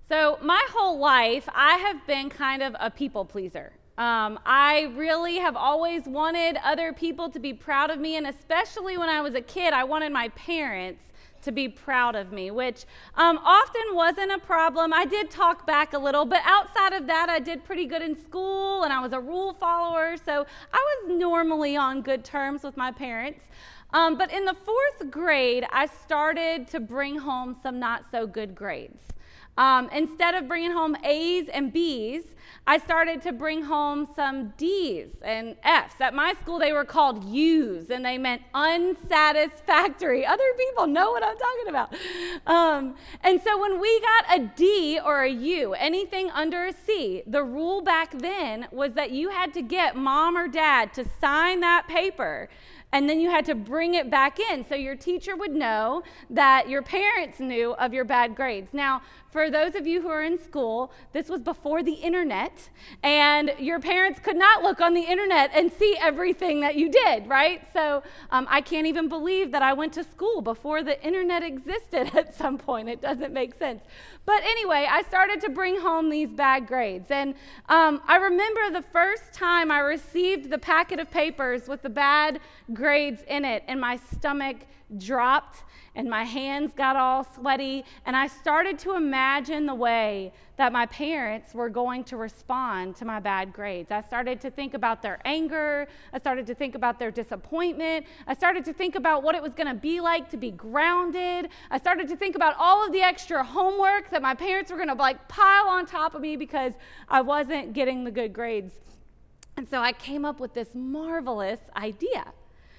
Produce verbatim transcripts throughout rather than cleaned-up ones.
So my whole life, I have been kind of a people pleaser. Um, I really have always wanted other people to be proud of me, and especially when I was a kid, I wanted my parents to be proud of me, which um, often wasn't a problem. I did talk back a little, but outside of that, I did pretty good in school, and I was a rule follower, so I was normally on good terms with my parents. Um, but in the fourth grade, I started to bring home some not so good grades. Um, instead of bringing home A's and B's, I started to bring home some D's and F's. At my school, they were called U's, and they meant unsatisfactory. Other people know what I'm talking about. Um, and so when we got a D or a U, anything under a C, the rule back then was that you had to get mom or dad to sign that paper, and then you had to bring it back in so your teacher would know that your parents knew of your bad grades. Now, for those of you who are in school, this was before the internet, and your parents could not look on the internet and see everything that you did, right? So um, I can't even believe that I went to school before the internet existed at some point. It doesn't make sense. But anyway, I started to bring home these bad grades. And um, I remember the first time I received the packet of papers with the bad grades in it, and my stomach dropped and my hands got all sweaty, and I started to imagine the way that my parents were going to respond to my bad grades. I started to think about their anger. I started to think about their disappointment. I started to think about what it was going to be like to be grounded. I started to think about all of the extra homework that my parents were going to like pile on top of me because I wasn't getting the good grades. And so I came up with this marvelous idea.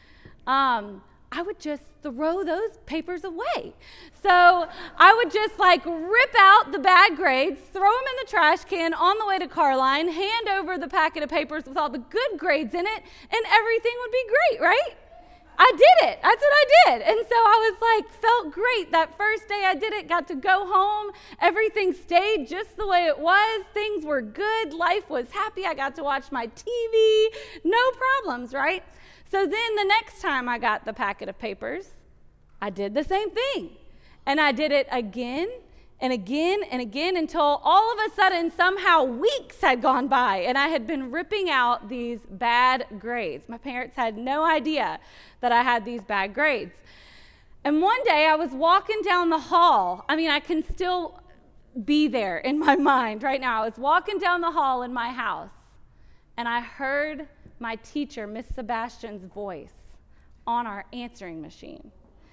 Um, I would just throw those papers away. So I would just like rip out the bad grades, throw them in the trash can on the way to Carline, hand over the packet of papers with all the good grades in it, and everything would be great, right? I did it. That's what I did. And so I was like, felt great. That first day I did it, got to go home. Everything stayed just the way it was. Things were good. Life was happy. I got to watch my T V. No problems, right? So then the next time I got the packet of papers, I did the same thing. And I did it again and again and again until all of a sudden somehow weeks had gone by and I had been ripping out these bad grades. My parents had no idea that I had these bad grades. And one day I was walking down the hall. I mean, I can still be there in my mind right now. I was walking down the hall in my house, and I heard my teacher, Miss Sebastian's voice on our answering machine,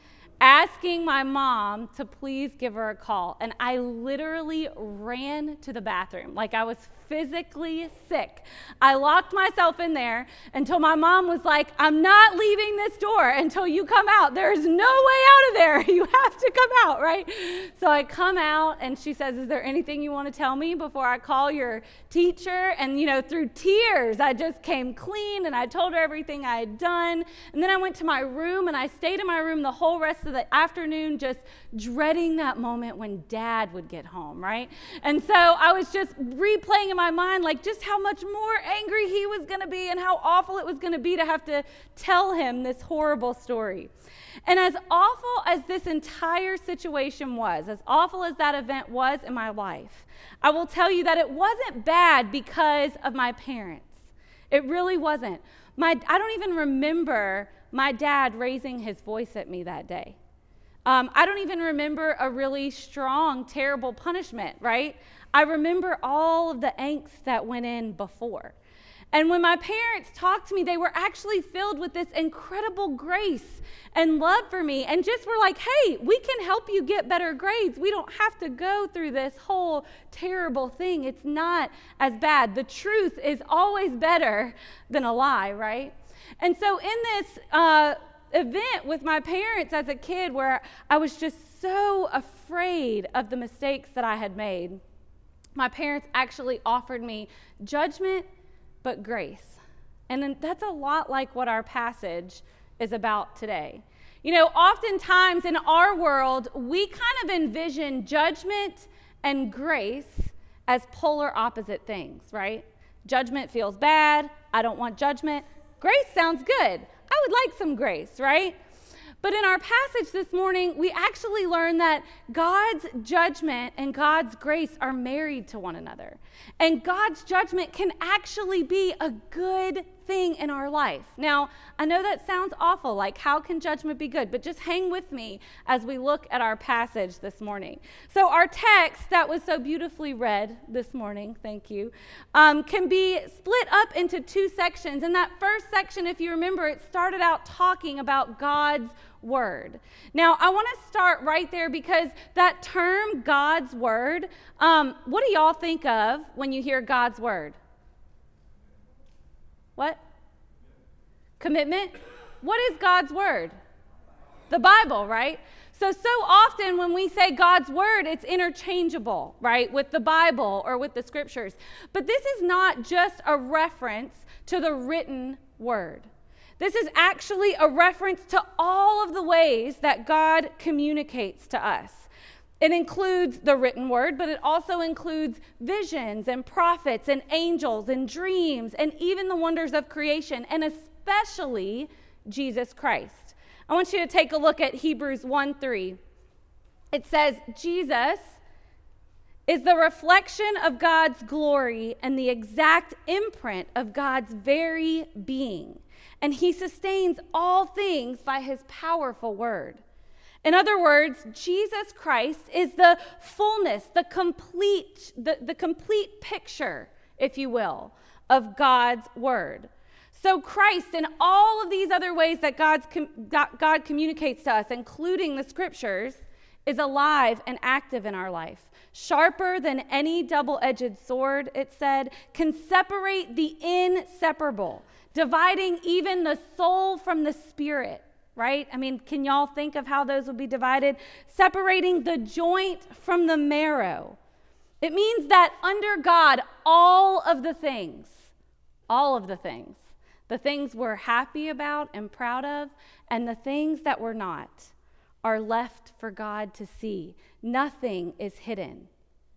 asking my mom to please give her a call. And I literally ran to the bathroom like I was physically sick. I locked myself in there until my mom was like, I'm not leaving this door until you come out. There's no way out of there. You have to come out, right? So I come out and she says, is there anything you want to tell me before I call your teacher? And, you know, through tears, I just came clean and I told her everything I had done. And then I went to my room and I stayed in my room the whole rest of the afternoon just dreading that moment when Dad would get home, right? And so I was just replaying in my mind like just how much more angry he was going to be and how awful it was going to be to have to tell him this horrible story. And as awful as this entire situation was, as awful as that event was in my life, I will tell you that it wasn't bad because of my parents. It really wasn't. My, I don't even remember my dad raising his voice at me that day. Um, I don't even remember a really strong, terrible punishment, right? I remember all of the angst that went in before. And when my parents talked to me, they were actually filled with this incredible grace and love for me, and just were like, hey, we can help you get better grades. We don't have to go through this whole terrible thing. It's not as bad. The truth is always better than a lie, right? And so in this uh, event with my parents as a kid where I was just so afraid of the mistakes that I had made, my parents actually offered me judgment but grace. And then that's a lot like what our passage is about today. You know, oftentimes in our world, we kind of envision judgment and grace as polar opposite things, right? Judgment feels bad. I don't want judgment. Grace sounds good. I would like some grace, right? But in our passage this morning, we actually learn that God's judgment and God's grace are married to one another. And God's judgment can actually be a good thing in our life. Now, I know that sounds awful, like how can judgment be good? But just hang with me as we look at our passage this morning. So our text that was so beautifully read this morning, thank you, um, can be split up into two sections. And that first section, if you remember, it started out talking about God's word. Now, I want to start right there because that term, God's word, um, what do y'all think of when you hear God's word? What? Commitment? What is God's word? The Bible, right? So, so often when we say God's word, it's interchangeable, right, with the Bible or with the scriptures. But this is not just a reference to the written word. This is actually a reference to all of the ways that God communicates to us. It includes the written word, but it also includes visions and prophets and angels and dreams and even the wonders of creation, and especially Jesus Christ. I want you to take a look at Hebrews one three. It says, Jesus is the reflection of God's glory and the exact imprint of God's very being, and he sustains all things by his powerful word. In other words, Jesus Christ is the fullness, the complete, the, the complete picture, if you will, of God's word. So Christ, in all of these other ways that God's, God communicates to us, including the scriptures, is alive and active in our life. Sharper than any double-edged sword, it said, can separate the inseparable, dividing even the soul from the spirit. Right? I mean, can y'all think of how those would be divided? Separating the joint from the marrow. It means that under God, all of the things, all of the things, the things we're happy about and proud of, and the things that we're not, are left for God to see. Nothing is hidden.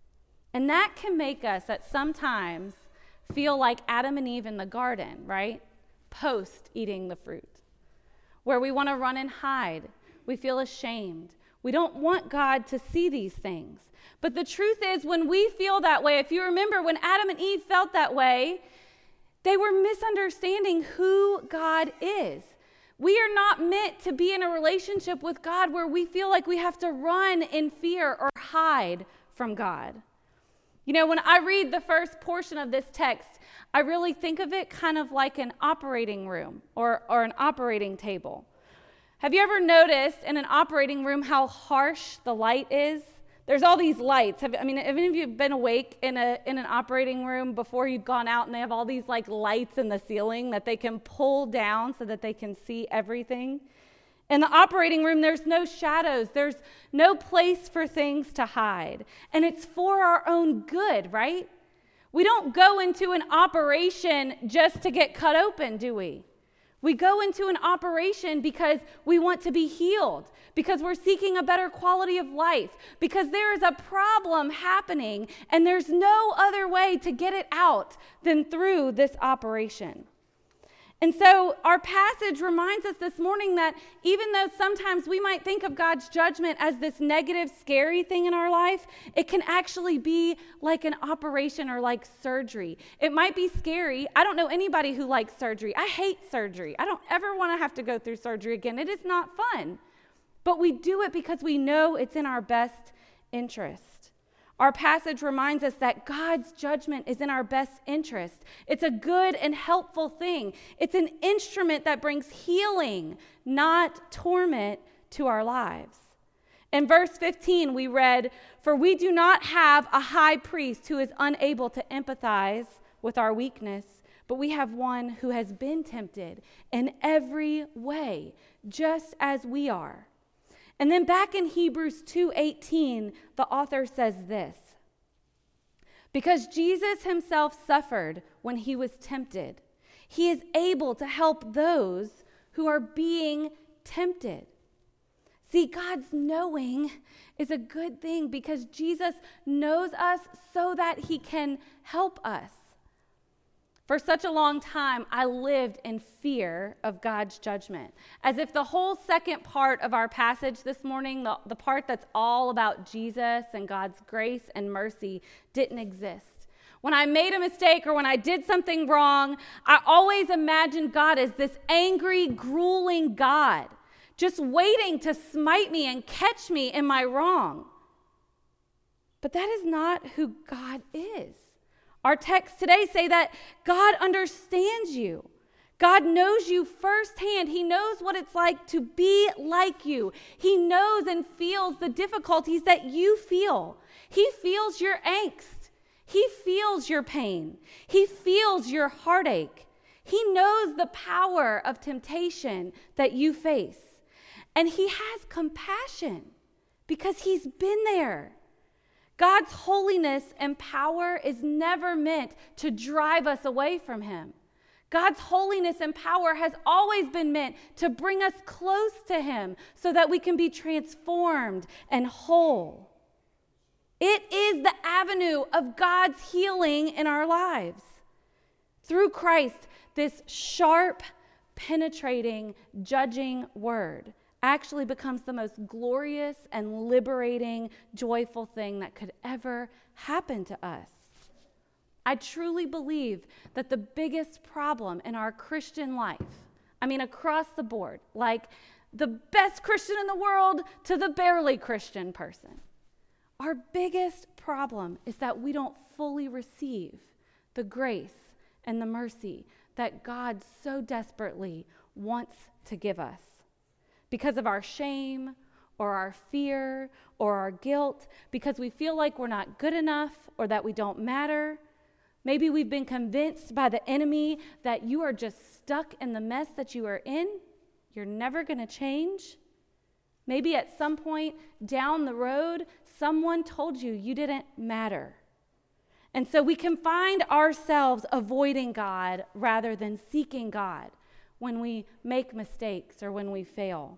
And that can make us at sometimes feel like Adam and Eve in the garden, right? Post eating the fruit, where we want to run and hide. We feel ashamed. We don't want God to see these things. But the truth is, when we feel that way, if you remember when Adam and Eve felt that way, they were misunderstanding who God is. We are not meant to be in a relationship with God where we feel like we have to run in fear or hide from God. You know, when I read the first portion of this text, I really think of it kind of like an operating room or, or an operating table. Have you ever noticed in an operating room how harsh the light is? There's all these lights. Have, I mean, have any of you been awake in a in an operating room before you've gone out and they have all these like lights in the ceiling that they can pull down so that they can see everything? In the operating room, there's no shadows. There's no place for things to hide. And it's for our own good, right? We don't go into an operation just to get cut open, do we? We go into an operation because we want to be healed, because we're seeking a better quality of life, because there is a problem happening and there's no other way to get it out than through this operation. And so our passage reminds us this morning that even though sometimes we might think of God's judgment as this negative, scary thing in our life, it can actually be like an operation or like surgery. It might be scary. I don't know anybody who likes surgery. I hate surgery. I don't ever want to have to go through surgery again. It is not fun. But we do it because we know it's in our best interest. Our passage reminds us that God's judgment is in our best interest. It's a good and helpful thing. It's an instrument that brings healing, not torment, to our lives. In verse fifteen, we read, "For we do not have a high priest who is unable to empathize with our weakness, but we have one who has been tempted in every way, just as we are." And then back in Hebrews two eighteen, the author says this: "Because Jesus himself suffered when he was tempted, he is able to help those who are being tempted." See, God's knowing is a good thing because Jesus knows us so that he can help us. For such a long time, I lived in fear of God's judgment, as if the whole second part of our passage this morning, the, the part that's all about Jesus and God's grace and mercy, didn't exist. When I made a mistake or when I did something wrong, I always imagined God as this angry, grueling God, just waiting to smite me and catch me in my wrong. But that is not who God is. Our texts today say that God understands you. God knows you firsthand. He knows what it's like to be like you. He knows and feels the difficulties that you feel. He feels your angst. He feels your pain. He feels your heartache. He knows the power of temptation that you face. And he has compassion because he's been there. God's holiness and power is never meant to drive us away from him. God's holiness and power has always been meant to bring us close to him so that we can be transformed and whole. It is the avenue of God's healing in our lives. Through Christ, this sharp, penetrating, judging word actually becomes the most glorious and liberating, joyful thing that could ever happen to us. I truly believe that the biggest problem in our Christian life, I mean across the board, like the best Christian in the world to the barely Christian person, our biggest problem is that we don't fully receive the grace and the mercy that God so desperately wants to give us. Because of our shame or our fear or our guilt, because we feel like we're not good enough or that we don't matter. Maybe we've been convinced by the enemy that you are just stuck in the mess that you are in. You're never going to change. Maybe at some point down the road, someone told you you didn't matter. And so we can find ourselves avoiding God rather than seeking God when we make mistakes or when we fail.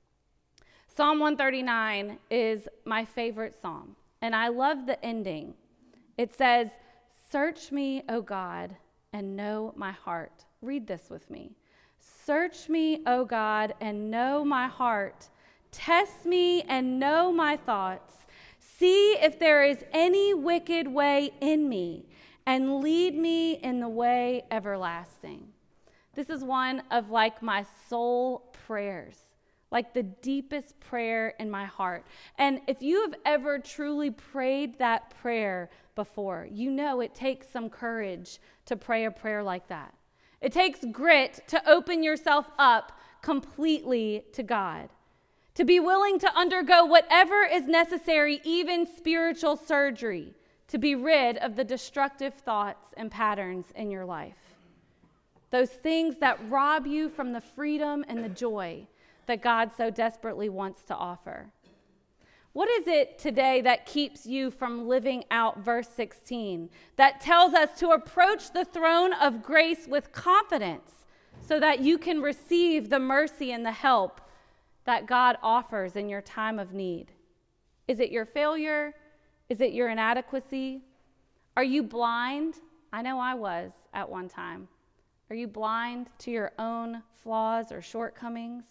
Psalm one thirty-nine is my favorite psalm, and I love the ending. It says, "Search me, O God, and know my heart." Read this with me. "Search me, O God, and know my heart. Test me and know my thoughts. See if there is any wicked way in me, and lead me in the way everlasting." This is one of like my soul prayers, like the deepest prayer in my heart. And if you have ever truly prayed that prayer before, you know it takes some courage to pray a prayer like that. It takes grit to open yourself up completely to God, to be willing to undergo whatever is necessary, even spiritual surgery, to be rid of the destructive thoughts and patterns in your life. Those things that rob you from the freedom and the joy that God so desperately wants to offer. What is it today that keeps you from living out verse sixteen, that tells us to approach the throne of grace with confidence so that you can receive the mercy and the help that God offers in your time of need? Is it your failure? Is it your inadequacy? Are you blind? I know I was at one time. Are you blind to your own flaws or shortcomings?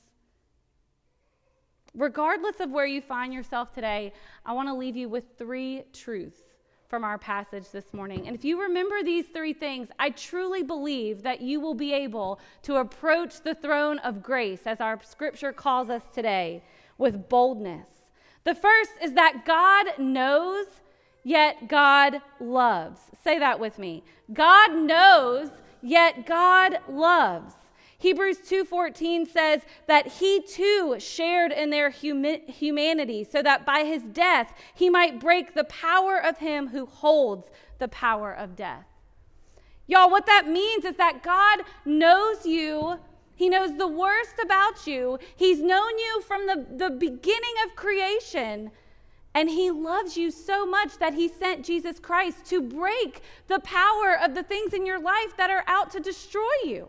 Regardless of where you find yourself today, I want to leave you with three truths from our passage this morning. And if you remember these three things, I truly believe that you will be able to approach the throne of grace, as our scripture calls us today, with boldness. The first is that God knows, yet God loves. Say that with me. God knows, yet God loves. Hebrews two fourteen says that he too shared in their humi- humanity so that by his death he might break the power of him who holds the power of death. Y'all, what that means is that God knows you. He knows the worst about you. He's known you from the, the beginning of creation. And he loves you so much that he sent Jesus Christ to break the power of the things in your life that are out to destroy you.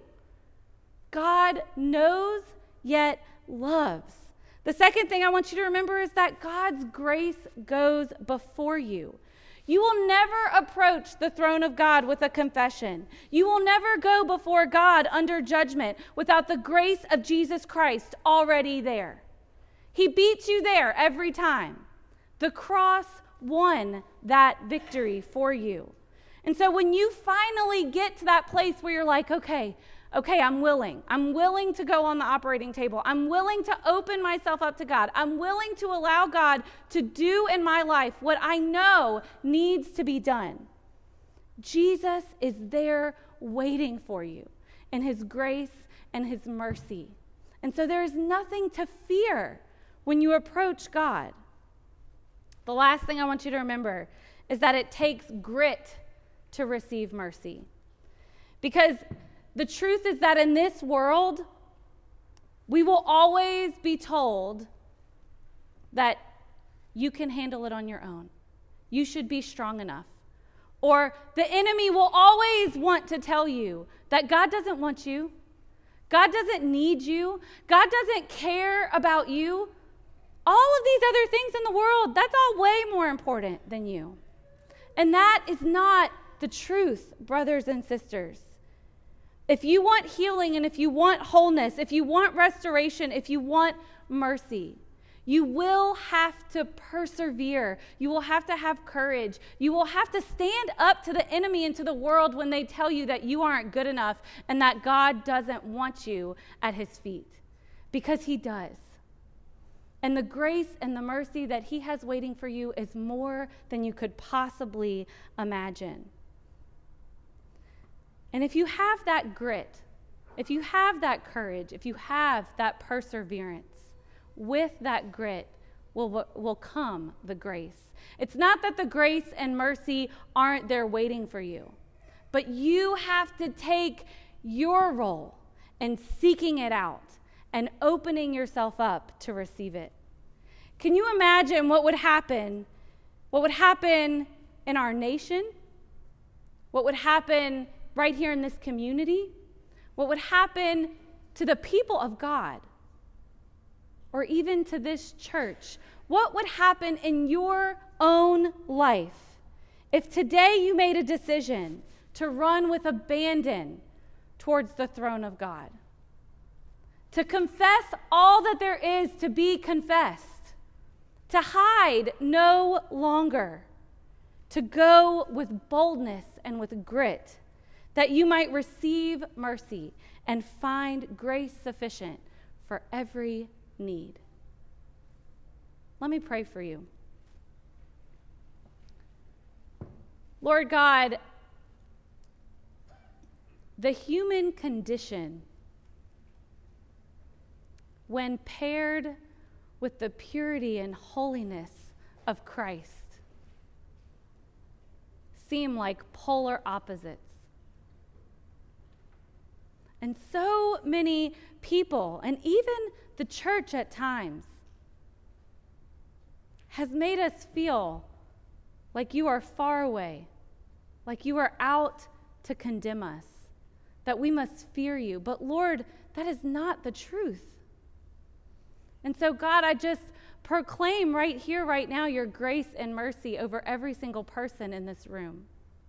God knows, yet loves. The second thing I want you to remember is that God's grace goes before you. You will never approach the throne of God with a confession. You will never go before God under judgment without the grace of Jesus Christ already there. He beats you there every time. The cross won that victory for you. And so when you finally get to that place where you're like, okay, okay, I'm willing. I'm willing to go on the operating table. I'm willing to open myself up to God. I'm willing to allow God to do in my life what I know needs to be done. Jesus is there waiting for you in his grace and his mercy. And so there is nothing to fear when you approach God. The last thing I want you to remember is that it takes grit to receive mercy. Because the truth is that in this world, we will always be told that you can handle it on your own. You should be strong enough. Or the enemy will always want to tell you that God doesn't want you. God doesn't need you. God doesn't care about you. All of these other things in the world, that's all way more important than you. And that is not the truth, brothers and sisters. If you want healing and if you want wholeness, if you want restoration, if you want mercy, you will have to persevere. You will have to have courage. You will have to stand up to the enemy and to the world when they tell you that you aren't good enough and that God doesn't want you at his feet, because he does. And the grace and the mercy that he has waiting for you is more than you could possibly imagine. And if you have that grit, if you have that courage, if you have that perseverance, with that grit will, will come the grace. It's not that the grace and mercy aren't there waiting for you, but you have to take your role in seeking it out and opening yourself up to receive it. Can you imagine what would happen, what would happen in our nation? What would happen right here in this community? What would happen to the people of God? Or even to this church? What would happen in your own life if today you made a decision to run with abandon towards the throne of God? To confess all that there is to be confessed. To hide no longer. To go with boldness and with grit, that you might receive mercy and find grace sufficient for every need. Let me pray for you. Lord God, the human condition, when paired with the purity and holiness of Christ, seem like polar opposites. And so many people, and even the church at times, has made us feel like you are far away, like you are out to condemn us, that we must fear you. But Lord, that is not the truth. And so God, I just proclaim right here, right now, your grace and mercy over every single person in this room.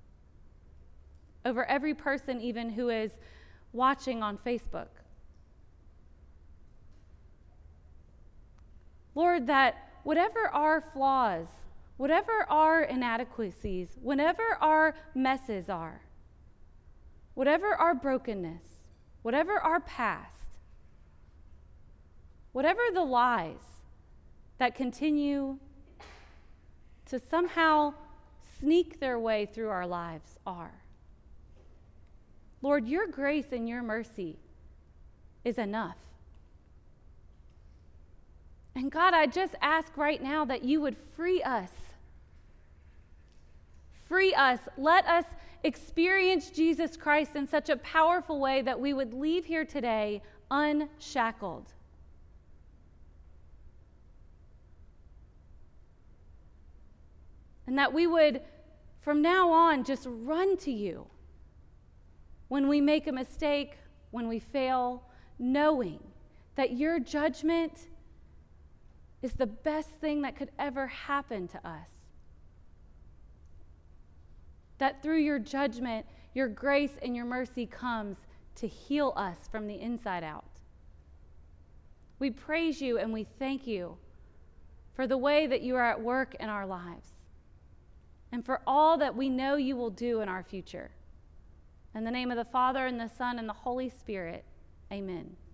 Over every person even who is watching on Facebook. Lord, that whatever our flaws, whatever our inadequacies, whatever our messes are, whatever our brokenness, whatever our past, whatever the lies that continue to somehow sneak their way through our lives are, Lord, your grace and your mercy is enough. And God, I just ask right now that you would free us. Free us. Let us experience Jesus Christ in such a powerful way that we would leave here today unshackled. And that we would, from now on, just run to you when we make a mistake, when we fail, knowing that your judgment is the best thing that could ever happen to us. that through your judgment, your grace and your mercy comes to heal us from the inside out. We praise you and we thank you for the way that you are at work in our lives and for all that we know you will do in our future. In the name of the Father, and the Son, and the Holy Spirit, amen.